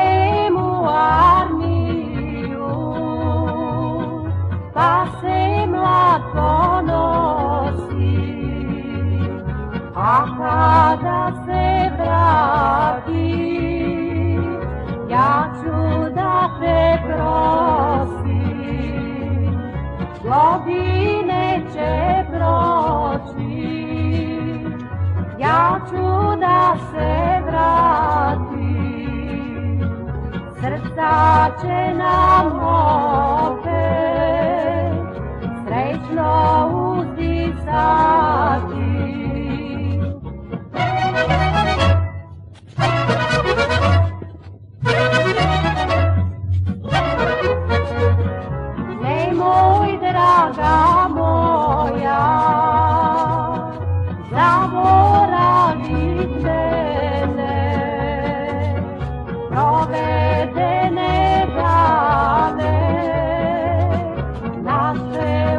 idem u armiju, pa se mlad ponosi, a kada se vrati, ja ću da te prosim, godine će proći, ja ću da se vratim, srca će nam opet srećno uzdisati. Nemoj, draga moja, zaboravit mene, provedene dane, naše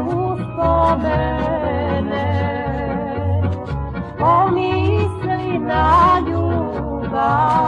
uspomene, pomisli na ljubav.